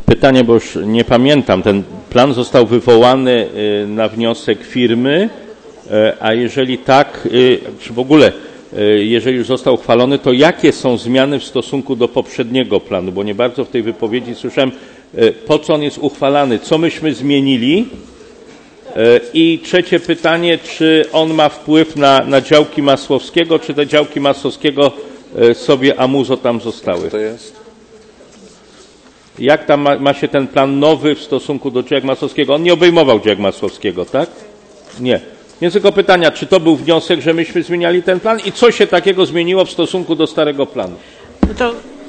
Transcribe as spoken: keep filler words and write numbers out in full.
Pytanie, bo już nie pamiętam. Ten plan został wywołany na wniosek firmy, a jeżeli tak, czy w ogóle, jeżeli już został uchwalony, to jakie są zmiany w stosunku do poprzedniego planu? Bo nie bardzo w tej wypowiedzi słyszałem, po co on jest uchwalany, co myśmy zmienili. I trzecie pytanie, czy on ma wpływ na, na działki Masłowskiego, czy te działki Masłowskiego sobie amuzo tam zostały? To jest? Jak tam ma, ma się ten plan nowy w stosunku do działek Masłowskiego? On nie obejmował działek Masłowskiego, tak? Nie. Więc tylko pytania, czy to był wniosek, że myśmy zmieniali ten plan i co się takiego zmieniło w stosunku do starego planu? No to